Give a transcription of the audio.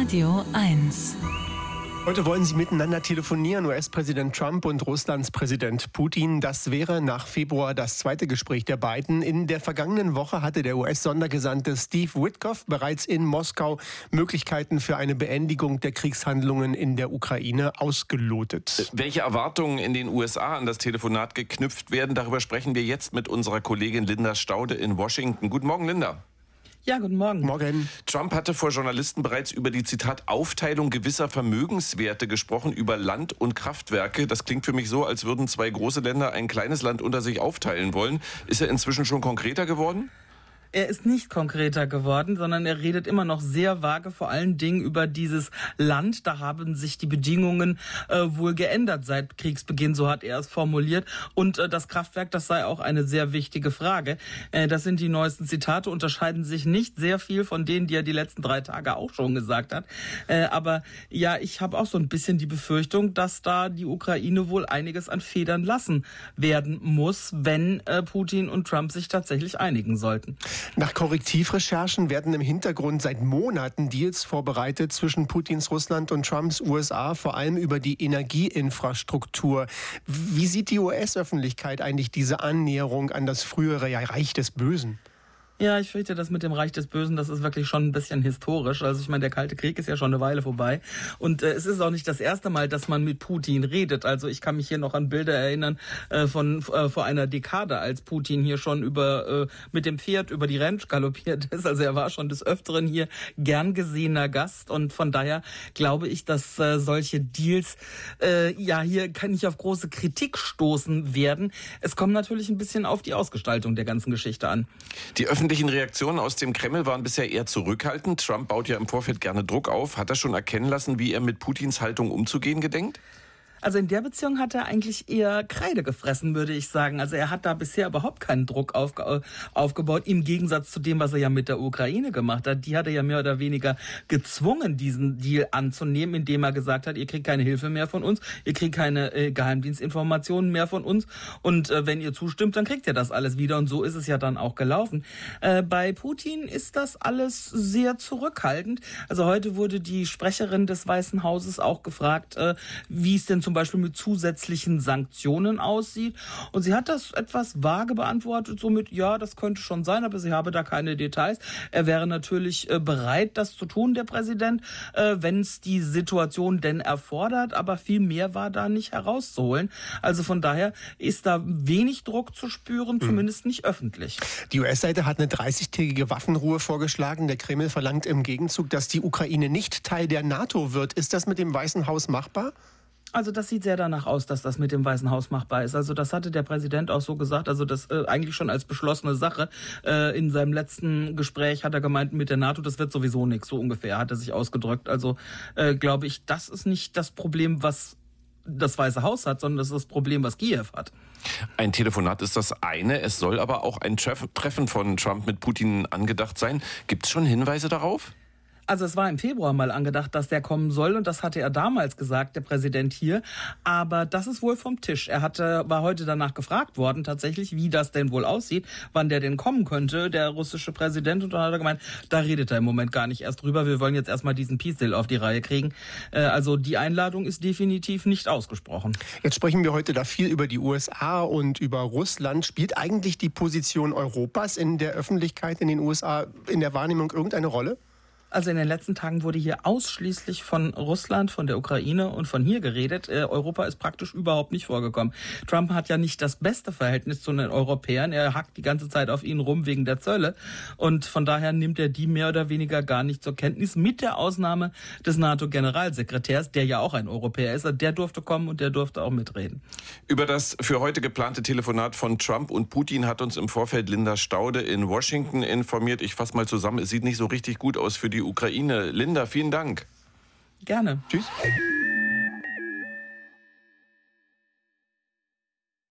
Radio 1. Heute wollen sie miteinander telefonieren, US-Präsident Trump und Russlands Präsident Putin. Das wäre nach Februar das zweite Gespräch der beiden. In der vergangenen Woche hatte der US-Sondergesandte Steve Witkoff bereits in Moskau Möglichkeiten für eine Beendigung der Kriegshandlungen in der Ukraine ausgelotet. Welche Erwartungen in den USA an das Telefonat geknüpft werden, darüber sprechen wir jetzt mit unserer Kollegin Linda Staude in Washington. Guten Morgen, Linda. Ja, guten Morgen. Morgen. Trump hatte vor Journalisten bereits über die, Zitat, Aufteilung gewisser Vermögenswerte gesprochen, über Land- und Kraftwerke. Das klingt für mich so, als würden zwei große Länder ein kleines Land unter sich aufteilen wollen. Ist er inzwischen schon konkreter geworden? Er ist nicht konkreter geworden, sondern er redet immer noch sehr vage, vor allen Dingen über dieses Land. Da haben sich die Bedingungen wohl geändert seit Kriegsbeginn, so hat er es formuliert. Und das Kraftwerk, das sei auch eine sehr wichtige Frage. Das sind die neuesten Zitate, unterscheiden sich nicht sehr viel von denen, die er die letzten 3 Tage auch schon gesagt hat. Aber ja, ich habe auch so ein bisschen die Befürchtung, dass da die Ukraine wohl einiges an Federn lassen werden muss, wenn Putin und Trump sich tatsächlich einigen sollten. Nach Korrektivrecherchen werden im Hintergrund seit Monaten Deals vorbereitet zwischen Putins Russland und Trumps USA, vor allem über die Energieinfrastruktur. Wie sieht die US-Öffentlichkeit eigentlich diese Annäherung an das frühere Reich des Bösen? Ja, ich fürchte, das mit dem Reich des Bösen, das ist wirklich schon ein bisschen historisch. Also ich meine, der Kalte Krieg ist ja schon eine Weile vorbei. Und es ist auch nicht das erste Mal, dass man mit Putin redet. Also ich kann mich hier noch an Bilder erinnern von vor einer Dekade, als Putin hier schon mit dem Pferd über die Ranch galoppiert ist. Also er war schon des Öfteren hier gern gesehener Gast. Und von daher glaube ich, dass solche Deals hier kann nicht auf große Kritik stoßen werden. Es kommt natürlich ein bisschen auf die Ausgestaltung der ganzen Geschichte an. Die öffentlichen Reaktionen aus dem Kreml waren bisher eher zurückhaltend. Trump baut ja im Vorfeld gerne Druck auf. Hat er schon erkennen lassen, wie er mit Putins Haltung umzugehen gedenkt? Also in der Beziehung hat er eigentlich eher Kreide gefressen, würde ich sagen. Also er hat da bisher überhaupt keinen Druck aufgebaut, im Gegensatz zu dem, was er ja mit der Ukraine gemacht hat. Die hat er ja mehr oder weniger gezwungen, diesen Deal anzunehmen, indem er gesagt hat, ihr kriegt keine Hilfe mehr von uns, ihr kriegt keine Geheimdienstinformationen mehr von uns und wenn ihr zustimmt, dann kriegt ihr das alles wieder. Und so ist es ja dann auch gelaufen. Bei Putin ist das alles sehr zurückhaltend. Also heute wurde die Sprecherin des Weißen Hauses auch gefragt, wie es denn zum Beispiel mit zusätzlichen Sanktionen aussieht. Und sie hat das etwas vage beantwortet, somit, ja, das könnte schon sein, aber sie habe da keine Details. Er wäre natürlich bereit, das zu tun, der Präsident, wenn es die Situation denn erfordert, aber viel mehr war da nicht herauszuholen. Also von daher ist da wenig Druck zu spüren, zumindest nicht öffentlich. Die US-Seite hat eine 30-tägige Waffenruhe vorgeschlagen. Der Kreml verlangt im Gegenzug, dass die Ukraine nicht Teil der NATO wird. Ist das mit dem Weißen Haus machbar? Also das sieht sehr danach aus, dass das mit dem Weißen Haus machbar ist. Also das hatte der Präsident auch so gesagt, also das eigentlich schon als beschlossene Sache. In seinem letzten Gespräch hat er gemeint, mit der NATO, das wird sowieso nichts, so ungefähr hat er sich ausgedrückt. Also glaube ich, das ist nicht das Problem, was das Weiße Haus hat, sondern das ist das Problem, was Kiew hat. Ein Telefonat ist das eine, es soll aber auch ein Treffen von Trump mit Putin angedacht sein. Gibt es schon Hinweise darauf? Also es war im Februar mal angedacht, dass der kommen soll und das hatte er damals gesagt, der Präsident hier. Aber das ist wohl vom Tisch. Er war heute danach gefragt worden tatsächlich, wie das denn wohl aussieht, wann der denn kommen könnte, der russische Präsident. Und dann hat er gemeint, da redet er im Moment gar nicht erst drüber. Wir wollen jetzt erstmal diesen Peace Deal auf die Reihe kriegen. Also die Einladung ist definitiv nicht ausgesprochen. Jetzt sprechen wir heute da viel über die USA und über Russland. Spielt eigentlich die Position Europas in der Öffentlichkeit in den USA in der Wahrnehmung irgendeine Rolle? Also in den letzten Tagen wurde hier ausschließlich von Russland, von der Ukraine und von hier geredet. Europa ist praktisch überhaupt nicht vorgekommen. Trump hat ja nicht das beste Verhältnis zu den Europäern. Er hackt die ganze Zeit auf ihnen rum wegen der Zölle. Und von daher nimmt er die mehr oder weniger gar nicht zur Kenntnis, mit der Ausnahme des NATO-Generalsekretärs, der ja auch ein Europäer ist. Der durfte kommen und der durfte auch mitreden. Über das für heute geplante Telefonat von Trump und Putin hat uns im Vorfeld Linda Staude in Washington informiert. Ich fasse mal zusammen, es sieht nicht so richtig gut aus für die Ukraine. Linda, vielen Dank. Gerne. Tschüss.